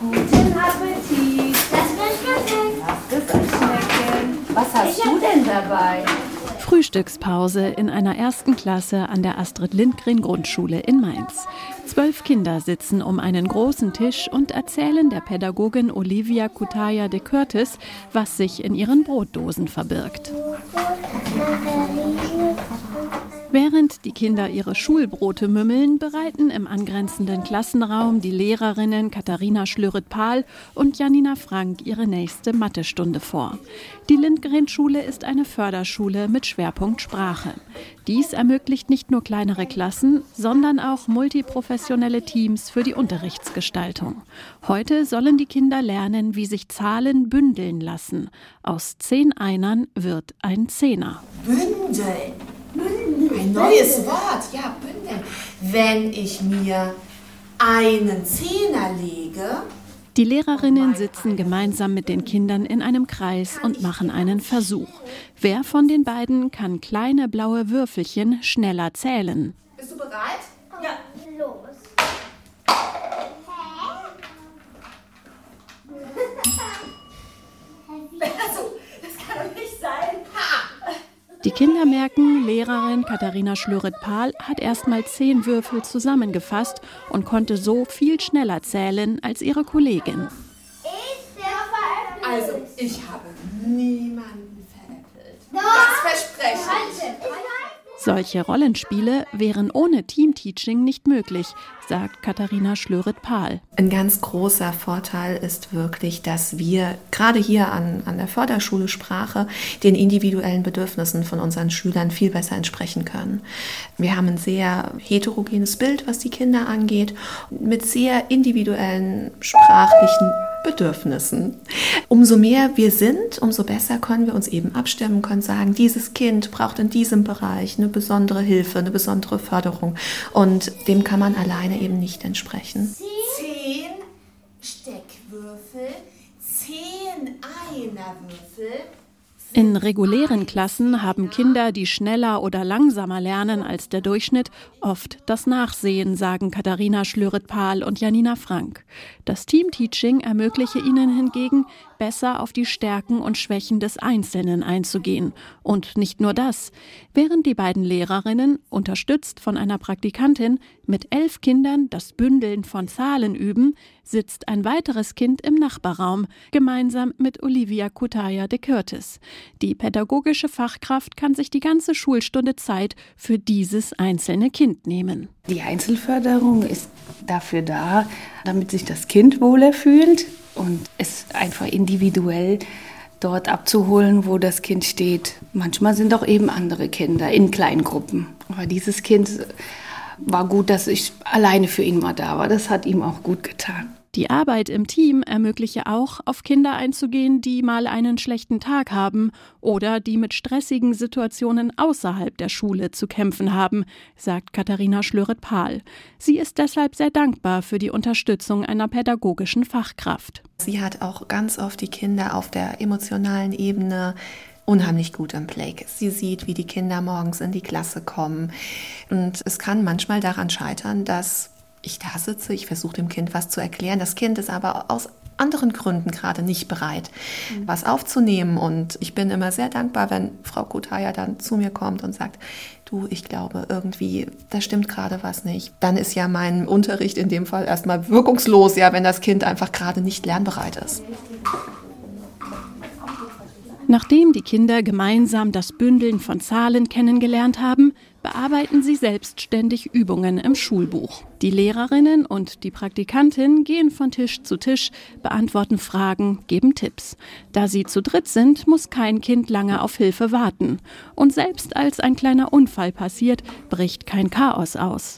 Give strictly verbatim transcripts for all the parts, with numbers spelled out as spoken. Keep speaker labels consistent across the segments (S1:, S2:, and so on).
S1: Guten Appetit.
S2: Das wird schmecken.
S1: Lass es euch schmecken. Was hast du denn dabei?
S3: Frühstückspause in einer ersten Klasse an der Astrid-Lindgren-Grundschule in Mainz. Zwölf Kinder sitzen um einen großen Tisch und erzählen der Pädagogin Olivia Cutaia de Curtis, was sich in ihren Brotdosen verbirgt. Während die Kinder ihre Schulbrote mümmeln, bereiten im angrenzenden Klassenraum die Lehrerinnen Katharina Schlürret-Pahl und Janina Frank ihre nächste Mathestunde vor. Die Lindgren-Schule ist eine Förderschule mit Schwerpunkt Sprache. Dies ermöglicht nicht nur kleinere Klassen, sondern auch multiprofessionelle Teams für die Unterrichtsgestaltung. Heute sollen die Kinder lernen, wie sich Zahlen bündeln lassen. Aus zehn Einern wird ein Zehner.
S4: Bündeln. Ein neues Wort, ja, bündeln. Wenn ich mir einen Zehner lege.
S3: Die Lehrerinnen sitzen gemeinsam mit den Kindern in einem Kreis und machen einen Versuch. Wer von den beiden kann kleine blaue Würfelchen schneller zählen?
S4: Bist du bereit?
S2: Ja. Los.
S4: Also, das kann doch nicht sein. Ha!
S3: Die Kinder merken, Lehrerin Katharina Schlürret-Pahl hat erst mal zehn Würfel zusammengefasst und konnte so viel schneller zählen als ihre Kollegin.
S4: Also, ich habe niemanden veräppelt. Das verspreche ich.
S3: Solche Rollenspiele wären ohne Teamteaching nicht möglich, sagt Katharina Schlürret-Pahl.
S5: Ein ganz großer Vorteil ist wirklich, dass wir gerade hier an, an der Förderschule Sprache den individuellen Bedürfnissen von unseren Schülern viel besser entsprechen können. Wir haben ein sehr heterogenes Bild, was die Kinder angeht, mit sehr individuellen sprachlichen Bedürfnissen. Umso mehr wir sind, umso besser können wir uns eben abstimmen, können sagen, dieses Kind braucht in diesem Bereich eine besondere Hilfe, eine besondere Förderung und dem kann man alleine eben nicht entsprechen.
S4: Zehn Steckwürfel, zehn Einerwürfel.
S3: In regulären Klassen haben Kinder, die schneller oder langsamer lernen als der Durchschnitt, oft das Nachsehen, sagen Katharina Schlürret-Pahl und Janina Frank. Das Teamteaching ermögliche ihnen hingegen, besser auf die Stärken und Schwächen des Einzelnen einzugehen. Und nicht nur das. Während die beiden Lehrerinnen, unterstützt von einer Praktikantin, mit elf Kindern das Bündeln von Zahlen üben, sitzt ein weiteres Kind im Nachbarraum, gemeinsam mit Olivia Cutaia de Curtis. Die pädagogische Fachkraft kann sich die ganze Schulstunde Zeit für dieses einzelne Kind nehmen.
S6: Die Einzelförderung ist dafür da, damit sich das Kind wohler fühlt und es einfach individuell dort abzuholen, wo das Kind steht. Manchmal sind auch eben andere Kinder in Kleingruppen. Aber dieses Kind war gut, dass ich alleine für ihn mal da war. Das hat ihm auch gut getan.
S3: Die Arbeit im Team ermögliche auch, auf Kinder einzugehen, die mal einen schlechten Tag haben oder die mit stressigen Situationen außerhalb der Schule zu kämpfen haben, sagt Katharina Schlürret-Pahl. Sie ist deshalb sehr dankbar für die Unterstützung einer pädagogischen Fachkraft.
S5: Sie hat auch ganz oft die Kinder auf der emotionalen Ebene unheimlich gut im Blick. Sie sieht, wie die Kinder morgens in die Klasse kommen. Und es kann manchmal daran scheitern, dass ich da sitze, ich versuche dem Kind was zu erklären. Das Kind ist aber aus anderen Gründen gerade nicht bereit, mhm. was aufzunehmen. Und ich bin immer sehr dankbar, wenn Frau Cutaia dann zu mir kommt und sagt, du, ich glaube irgendwie, da stimmt gerade was nicht. Dann ist ja mein Unterricht in dem Fall erstmal wirkungslos, ja, wenn das Kind einfach gerade nicht lernbereit ist.
S3: Nachdem die Kinder gemeinsam das Bündeln von Zahlen kennengelernt haben, bearbeiten sie selbstständig Übungen im Schulbuch. Die Lehrerinnen und die Praktikantin gehen von Tisch zu Tisch, beantworten Fragen, geben Tipps. Da sie zu dritt sind, muss kein Kind lange auf Hilfe warten. Und selbst als ein kleiner Unfall passiert, bricht kein Chaos aus.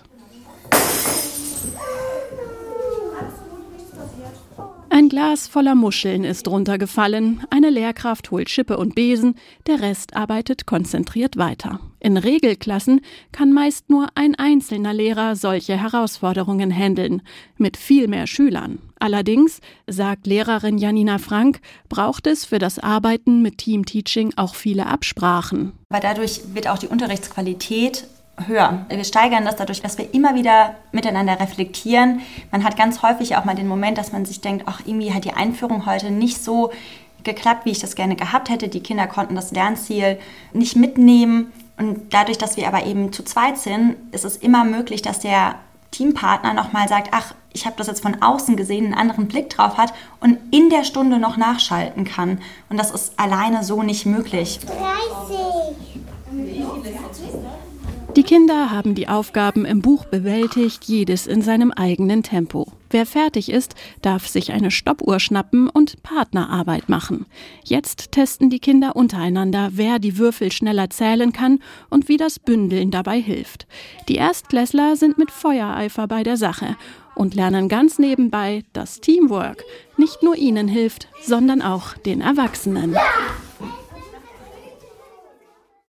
S3: Ein Glas voller Muscheln ist runtergefallen, eine Lehrkraft holt Schippe und Besen, der Rest arbeitet konzentriert weiter. In Regelklassen kann meist nur ein einzelner Lehrer solche Herausforderungen handeln, mit viel mehr Schülern. Allerdings, sagt Lehrerin Janina Frank, braucht es für das Arbeiten mit Teamteaching auch viele Absprachen.
S7: Weil dadurch wird auch die Unterrichtsqualität höher. Wir steigern das dadurch, dass wir immer wieder miteinander reflektieren. Man hat ganz häufig auch mal den Moment, dass man sich denkt, ach, irgendwie hat die Einführung heute nicht so geklappt, wie ich das gerne gehabt hätte. Die Kinder konnten das Lernziel nicht mitnehmen. Und dadurch, dass wir aber eben zu zweit sind, ist es immer möglich, dass der Teampartner nochmal sagt, ach, ich habe das jetzt von außen gesehen, einen anderen Blick drauf hat und in der Stunde noch nachschalten kann. Und das ist alleine so nicht möglich.
S2: dreißig.
S3: Die Kinder haben die Aufgaben im Buch bewältigt, jedes in seinem eigenen Tempo. Wer fertig ist, darf sich eine Stoppuhr schnappen und Partnerarbeit machen. Jetzt testen die Kinder untereinander, wer die Würfel schneller zählen kann und wie das Bündeln dabei hilft. Die Erstklässler sind mit Feuereifer bei der Sache und lernen ganz nebenbei, dass Teamwork nicht nur ihnen hilft, sondern auch den Erwachsenen.